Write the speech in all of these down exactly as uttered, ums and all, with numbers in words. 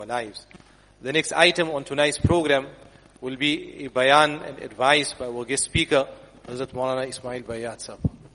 lives. The next item on tonight's program will be a bayan and advice by our guest speaker, Hazrat Maulana Ismail Bayat Sahab.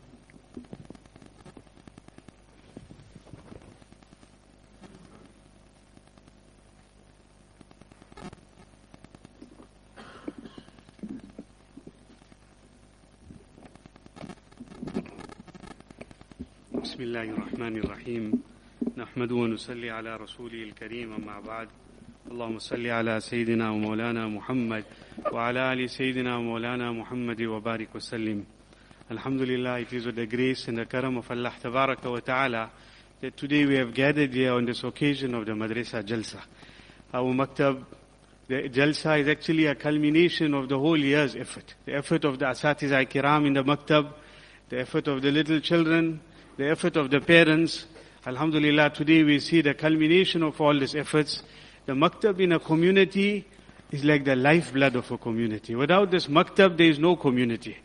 بسم الله الرحمن الرحيم نحمد ونصلي على رسوله الكريم أما بعد اللهم صل على سيدنا ومولانا محمد وعلى آل سيدنا ومولانا محمد وبارك وسلم. Alhamdulillah, it is with the grace and the karam of Allah Tabaraka wa Ta'ala that today we have gathered here on this occasion of the Madrasa Jalsa. Our Maktab, the Jalsa is actually a culmination of the whole year's effort. The effort of the Asatiza Kiram in the Maktab, the effort of the little children, the effort of the parents. Alhamdulillah, today we see the culmination of all these efforts. The maktab in a community is like the lifeblood of a community. Without this maktab, there is no community.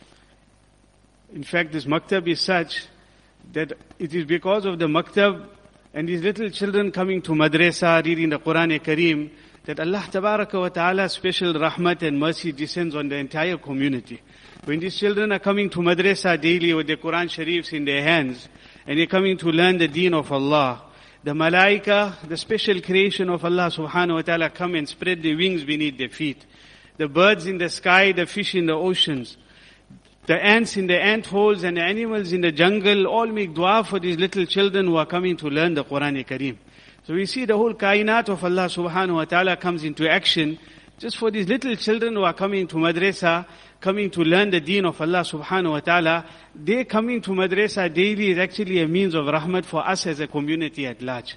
In fact, this maktab is such that it is because of the maktab and these little children coming to madrasa, reading the Quran Kareem, that Allah Tabaraka wa Ta'ala's special rahmat and mercy descends on the entire community. When these children are coming to madrasa daily with the Quran Sharifs in their hands, and they're coming to learn the deen of Allah, the malaika, the special creation of Allah subhanahu wa ta'ala, come and spread their wings beneath their feet. The birds in the sky, the fish in the oceans, the ants in the ant holes and the animals in the jungle all make dua for these little children who are coming to learn the Quran Kareem. So we see the whole kainat of Allah subhanahu wa ta'ala comes into action just for these little children who are coming to madrasa, coming to learn the deen of Allah subhanahu wa ta'ala. They coming to madrasa daily is actually a means of rahmat for us as a community at large.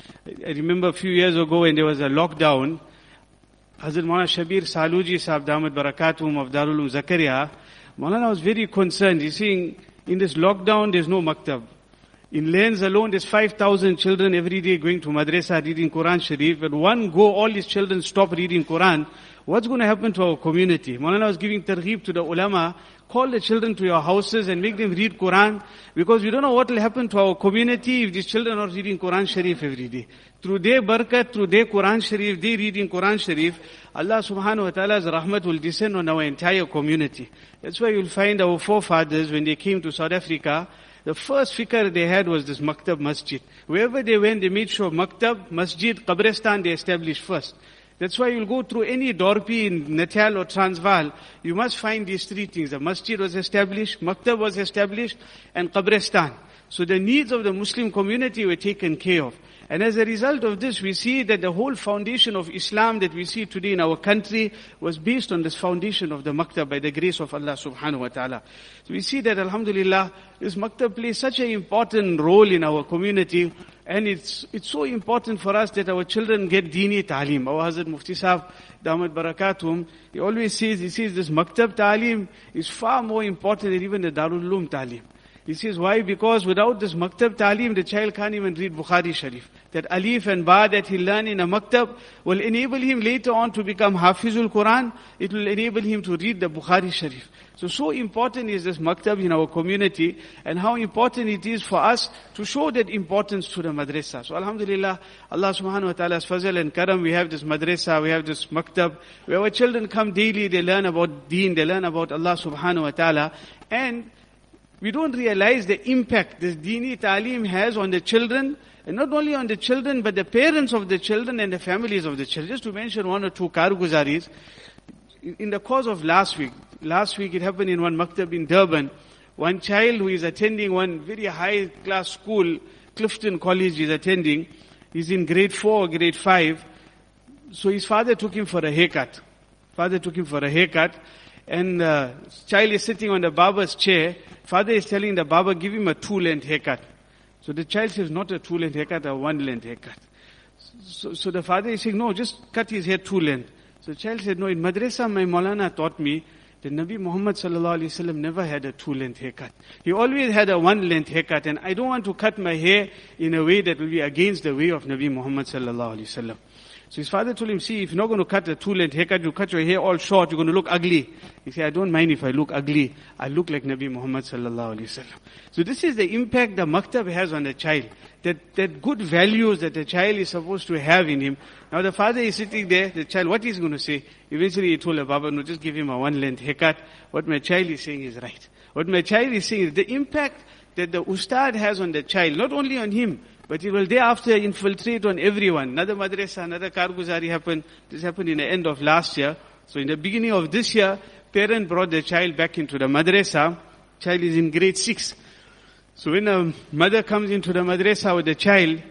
I remember a few years ago when there was a lockdown, Hazrat Maulana Shabir Saluji Sahab Damat Barakatum of Darul Uloom Zakaria, Maulana was very concerned. He's saying, in this lockdown there's no maktab. In lanes alone there's five thousand children every day going to madrasa reading Quran Sharif. But one go, all these children stop reading Quran. What's going to happen to our community? Maulana was giving targheeb to the ulama, call the children to your houses and make them read Quran, because we don't know what will happen to our community if these children are reading Quran Sharif every day. Through their barakat, through their Quran Sharif, they reading Quran Sharif, Allah subhanahu wa ta'ala's rahmat will descend on our entire community. That's why you'll find our forefathers, when they came to South Africa, the first fikr they had was this maktab masjid. Wherever they went, they made sure maktab, masjid, qabristan they established first. That's why you'll go through any dorpi in Natal or Transvaal, you must find these three things. The masjid was established, maktab was established, and qabristan. So the needs of the Muslim community were taken care of. And as a result of this, we see that the whole foundation of Islam that we see today in our country was based on this foundation of the maktab by the grace of Allah subhanahu wa ta'ala. So we see that alhamdulillah, this maktab plays such an important role in our community, and it's it's so important for us that our children get dini ta'aleem. Our Hazrat Mufti Sahab, Damat Barakatum, he always says, he says this maktab ta'aleem is far more important than even the Darul Uloom ta'aleem. He says, why? Because without this maktab ta'aleem, the child can't even read Bukhari Sharif. That alif and ba that he'll learn in a maktab will enable him later on to become Hafizul Quran. It will enable him to read the Bukhari Sharif. So, so important is this maktab in our community, and how important it is for us to show that importance to the madrasa. So alhamdulillah, Allah subhanahu wa ta'ala's fazal and karam, we have this madrasa, we have this maktab, where our children come daily, they learn about deen, they learn about Allah subhanahu wa ta'ala, and we don't realize the impact this dini ta'aleem has on the children, and not only on the children, but the parents of the children and the families of the children. Just to mention one or two karguzaris, in the course of last week, last week it happened in one maktab in Durban, one child who is attending one very high class school, Clifton College is attending, he's in grade four or grade five, so his father took him for a haircut. Father took him for a haircut, and the child is sitting on the barber's chair. Father is telling the barber, give him a two-length haircut. So the child says, not a two-length haircut, a one-length haircut. So, so the father is saying, no, just cut his hair two-length. So the child said, no, in madrasa, my Maulana taught me that Nabi Muhammad sallallahu alaihi wasallam never had a two-length haircut. He always had a one-length haircut, and I don't want to cut my hair in a way that will be against the way of Nabi Muhammad sallallahu alaihi wasallam. So his father told him, see, if you're not going to cut a two-length haircut, you cut your hair all short, you're going to look ugly. He said, I don't mind if I look ugly. I look like Nabi Muhammad sallallahu alaihi wasallam. So this is the impact the maktab has on the child. That, that good values that the child is supposed to have in him. Now the father is sitting there, the child, what is he going to say? Eventually he told the Baba, no, just give him a one-length haircut. What my child is saying is right. What my child is saying is the impact that the ustad has on the child, not only on him, but it will thereafter infiltrate on everyone. Another madrasa, another karguzari happened. This happened in the end of last year. So in the beginning of this year, parent brought the child back into the madrasa. Child is in grade six. So when a mother comes into the madrasa with the child,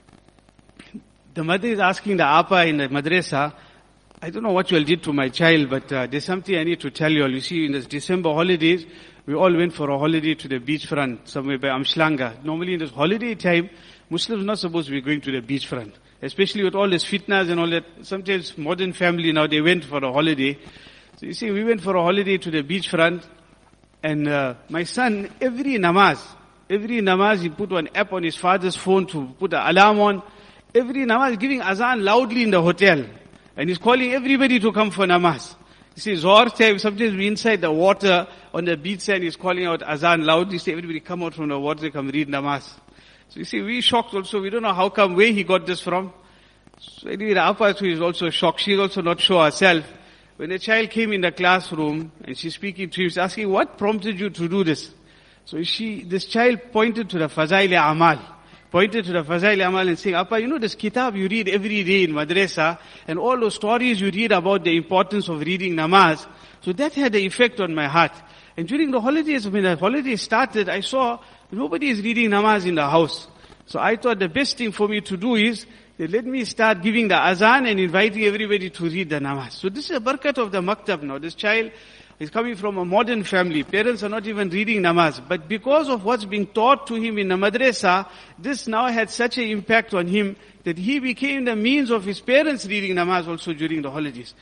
the mother is asking the apa in the madrasa, I don't know what you all did to my child, but uh, there's something I need to tell you all. You see, in this December holidays, we all went for a holiday to the beachfront, somewhere by Amshlanga. Normally in this holiday time, Muslims are not supposed to be going to the beachfront. Especially with all this fitnas and all that. Sometimes modern family now, they went for a holiday. So you see, we went for a holiday to the beachfront, and uh, my son, every namaz, every namaz, he put one app on his father's phone to put an alarm on. Every namaz, giving azan loudly in the hotel. And he's calling everybody to come for namaz. You see, Zohar time, sometimes we inside the water on the beach side, he's calling out azan loudly. Say, everybody come out from the water, come read namaz. So you see, we shocked also. We don't know how come, where he got this from. So anyway, the Appa is also shocked. She's also not sure herself. When the child came in the classroom and she's speaking to him, she's asking, what prompted you to do this? So she, this child pointed to the Fazail Amal. Pointed to the Fazail Amal and saying, Appa, you know this kitab you read every day in madrasa, and all those stories you read about the importance of reading namaz. So that had the effect on my heart. And during the holidays, when the holidays started, I saw nobody is reading namaz in the house. So I thought the best thing for me to do is, that let me start giving the azan and inviting everybody to read the namaz. So this is a barakat of the maktab now. This child is coming from a modern family. Parents are not even reading namaz. But because of what's being taught to him in the madrasa, this now had such an impact on him that he became the means of his parents reading namaz also during the holidays.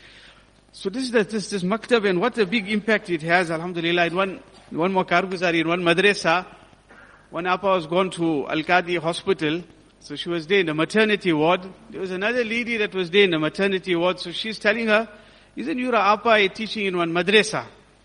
So this is the, this, this maktab, and what a big impact it has, alhamdulillah. In one, one more karguzari, in one madrasa, one appa was gone to Al-Qadi hospital. So she was there in the maternity ward. There was another lady that was there in the maternity ward. So she's telling her, isn't your appa teaching in one madrasa?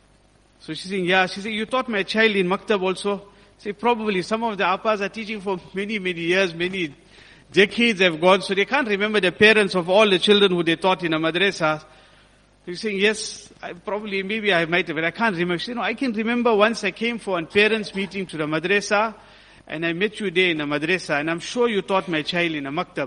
So she's saying, yeah. She said, you taught my child in maktab also? Say, probably. Some of the appas are teaching for many, many years, many decades have gone. So they can't remember the parents of all the children who they taught in a madrasa. He's saying, yes, I probably, maybe I might have, but I can't remember. She said, no, I can remember once I came for a parents meeting to the madrasa, and I met you there in the madrasa, and I'm sure you taught my child in a maktab.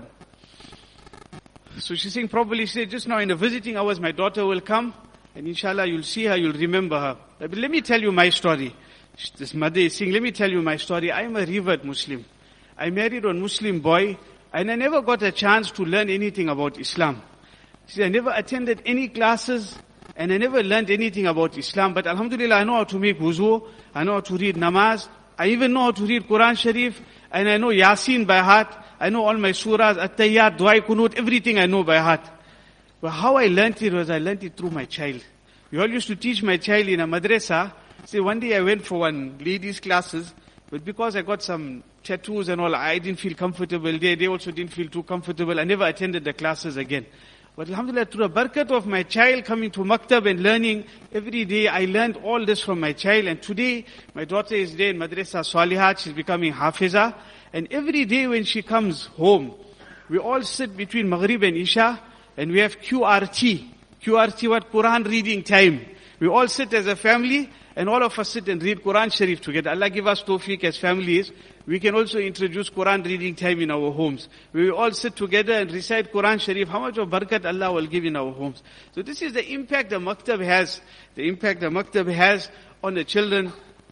So she's saying, probably, she said, just now in the visiting hours, my daughter will come, and inshallah, you'll see her, you'll remember her. But let me tell you my story. This mother is saying, let me tell you my story. I am a revert Muslim. I married a Muslim boy, and I never got a chance to learn anything about Islam. She said, I never attended any classes, and I never learned anything about Islam. But alhamdulillah, I know how to make wuzu, I know how to read namaz, I even know how to read Quran Sharif, and I know Yasin by heart, I know all my surahs, At-Tayyat, Dua, Kunut, everything I know by heart. But how I learned it was, I learned it through my child. We all used to teach my child in a madrasa. See, one day I went for one ladies' classes, but because I got some tattoos and all, I didn't feel comfortable there. They also didn't feel too comfortable. I never attended the classes again. But alhamdulillah, through the barakat of my child coming to maktab and learning, every day I learned all this from my child. And today, my daughter is there in Madrasa Salihat, she's becoming Hafiza. And every day when she comes home, we all sit between Maghrib and Isha, and we have Q R T. Q R T, what? Quran reading time. We all sit as a family, and all of us sit and read Quran Sharif together. Allah give us tawfiq as families. We can also introduce Quran reading time in our homes. We will all sit together and recite Quran Sharif. How much of barakat Allah will give in our homes. So this is the impact the maktab has. The impact the maktab has on the children.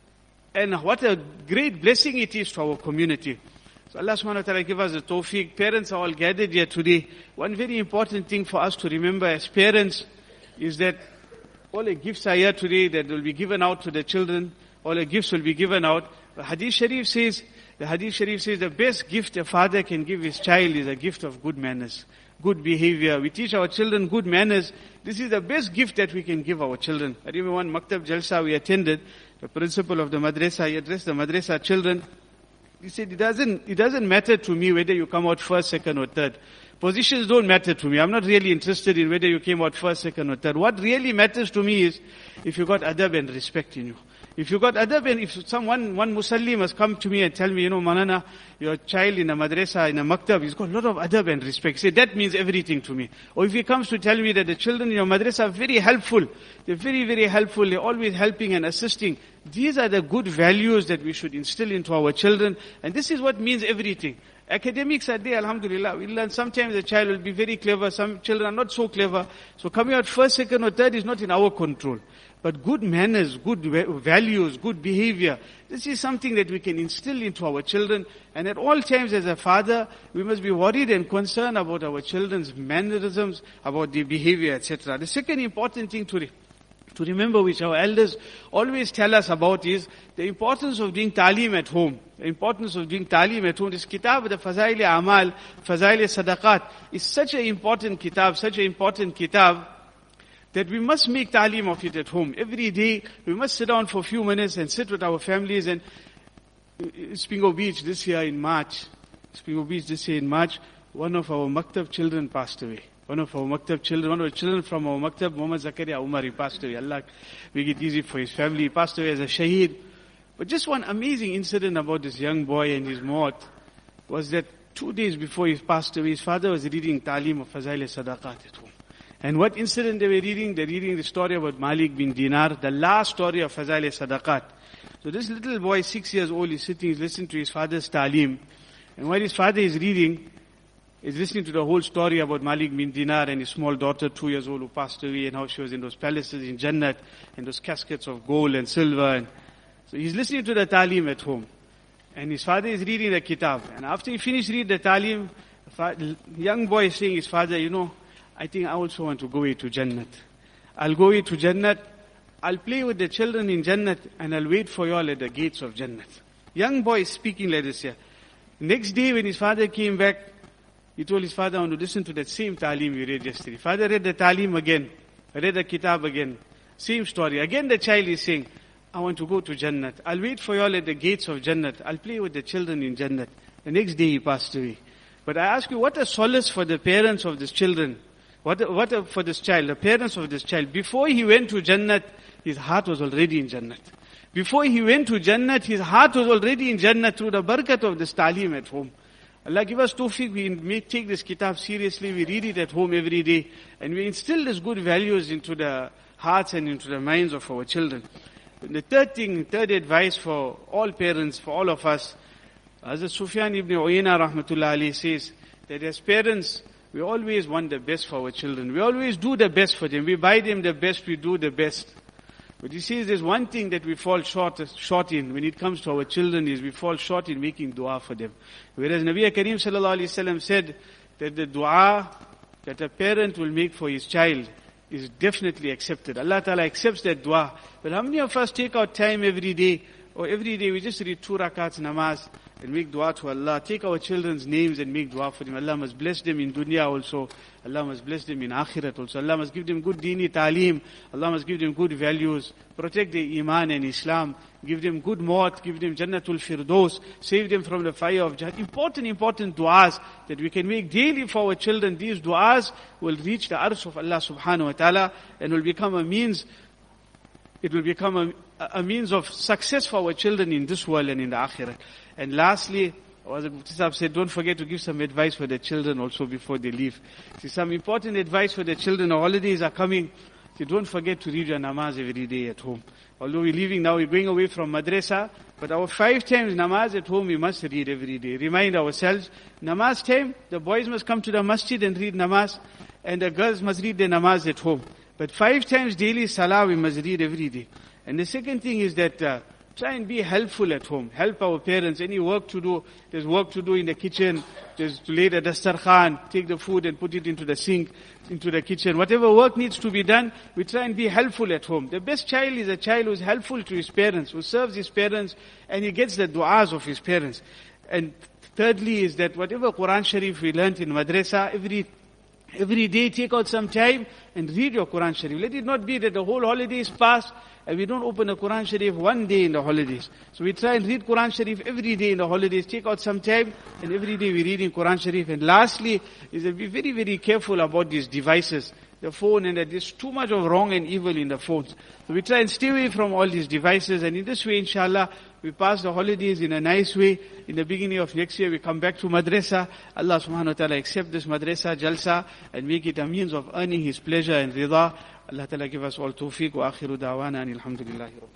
And what a great blessing it is to our community. So Allah subhanahu wa ta'ala give us the tawfiq. Parents are all gathered here today. One very important thing for us to remember as parents is that all the gifts are here today that will be given out to the children. All the gifts will be given out. The Hadith Sharif says, the Hadith Sharif says the best gift a father can give his child is a gift of good manners, good behavior. We teach our children good manners. This is the best gift that we can give our children. I remember one Maktab Jalsa we attended, the principal of the madrasa, he addressed the madrasa children. He said, it doesn't, it doesn't matter to me whether you come out first, second or third. Positions don't matter to me. I'm not really interested in whether you came out first, second or third. What really matters to me is if you got adab and respect in you. If you got adab and if someone, one musalli must come to me and tell me, you know, Manana, your child in a madrasa, in a maktab, he's got a lot of adab and respect. Say, that means everything to me. Or if he comes to tell me that the children in your madrasa are very helpful, they're very, very helpful, they're always helping and assisting. These are the good values that we should instill into our children. And this is what means everything. Academics are there, alhamdulillah. We learn sometimes a child will be very clever, some children are not so clever. So coming out first, second or third is not in our control. But good manners, good values, good behavior, this is something that we can instill into our children. And at all times as a father, we must be worried and concerned about our children's mannerisms, about their behavior, et cetera. The second important thing to, re- to remember, which our elders always tell us about, is the importance of doing ta'aleem at home. The importance of doing ta'aleem at home. This kitab, the Fazail Amal, Fazail Sadaqat, is such an important kitab, such an important kitab, that we must make ta'aleem of it at home. Every day, we must sit down for a few minutes and sit with our families. And Spingo Beach this year in March, Spingo Beach this year in March, one of our maktab children passed away. One of our maktab children, one of the children from our maktab, Muhammad Zakaria Umar, he passed away. Allah make it easy for his family. He passed away as a shaheed. But just one amazing incident about this young boy and his maut was that two days before he passed away, his father was reading ta'aleem of Fazail Sadaqat at home. And what incident they were reading? They're reading the story about Malik bin Dinar, the last story of Fazail Sadaqat. So this little boy, six years old, is sitting, he's listening to his father's ta'aleem. And while his father is reading, he's listening to the whole story about Malik bin Dinar and his small daughter, two years old, who passed away, and how she was in those palaces in Jannat, and those caskets of gold and silver. And so he's listening to the ta'aleem at home. And his father is reading the kitab. And after he finished reading the ta'aleem, the young boy is saying his father, you know, I think I also want to go away to Jannat. I'll go away to Jannat. I'll play with the children in Jannat and I'll wait for you all at the gates of Jannat. Young boy is speaking like this here. Next day when his father came back, he told his father, I want to listen to that same ta'aleem we read yesterday. Father read the ta'aleem again. Read the kitab again. Same story. Again the child is saying, I want to go to Jannat. I'll wait for you all at the gates of Jannat. I'll play with the children in Jannat. The next day he passed away. But I ask you, what a solace for the parents of these children. What, what for this child, the parents of this child. Before he went to Jannat, his heart was already in Jannat. Before he went to Jannat, his heart was already in Jannat through the barakat of this ta'aleem at home. Allah give us tawfiq, we make, take this kitab seriously, we read it at home every day, and we instill these good values into the hearts and into the minds of our children. And the third thing, third advice for all parents, for all of us, Hazrat Sufyan ibn Uyayna rahmatullah alayhi says, that as parents, we always want the best for our children. We always do the best for them. We buy them the best, we do the best. But he says there's one thing that we fall short, short in when it comes to our children is we fall short in making dua for them. Whereas Nabi Kareem sallallahu alayhi wasallam said that the dua that a parent will make for his child is definitely accepted. Allah Ta'ala accepts that dua. But how many of us take our time every day, or every day we just read two rakats namaz and make dua to Allah, take our children's names and make dua for them. Allah must bless them in dunya also. Allah must bless them in akhirat also. Allah must give them good deeni ta'aleem. Allah must give them good values. Protect their iman and Islam. Give them good maut. Give them Jannatul Firdaus. Save them from the fire of Jahannam. Important, important du'as that we can make daily for our children. These du'as will reach the arsh of Allah subhanahu wa ta'ala and will become a means, it will become a, a means of success for our children in this world and in the akhirat. And lastly, as the Mufti Sahab said, don't forget to give some advice for the children also before they leave. See, some important advice for the children. The holidays are coming. See, don't forget to read your namaz every day at home. Although we're leaving now, we're going away from madrasa, but our five times namaz at home we must read every day. Remind ourselves, namaz time, the boys must come to the masjid and read namaz, and the girls must read their namaz at home. But five times daily salah we must read every day. And the second thing is that, uh, try and be helpful at home. Help our parents. Any work to do, there's work to do in the kitchen. There's to lay the dastarkhan, take the food and put it into the sink, into the kitchen. Whatever work needs to be done, we try and be helpful at home. The best child is a child who's helpful to his parents, who serves his parents, and he gets the du'as of his parents. And thirdly is that whatever Quran Sharif we learnt in madrasa, every Every day take out some time and read your Quran Sharif. Let it not be that the whole holidays pass and we don't open the Quran Sharif one day in the holidays. So we try and read Quran Sharif every day in the holidays. Take out some time and every day we read in Quran Sharif. And lastly is that be very, very careful about these devices. The phone, and that there's too much of wrong and evil in the phones. So we try and stay away from all these devices, and in this way, inshallah, we pass the holidays in a nice way. In the beginning of next year, we come back to madrasa. Allah subhanahu wa ta'ala accept this madrasa, jalsa, and make it a means of earning His pleasure and rida. Allah ta'ala give us all tawfiq wa akhiru da'wana and alhamdulillahi rabbil.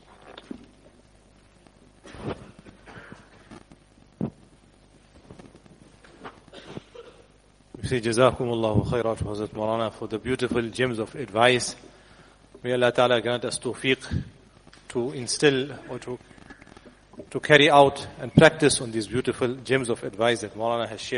We say Jazakumullahu khairan to Hazrat Maulana for the beautiful gems of advice. May Allah Ta'ala grant us tawfiq to instill or to, to carry out and practice on these beautiful gems of advice that Maulana has shared.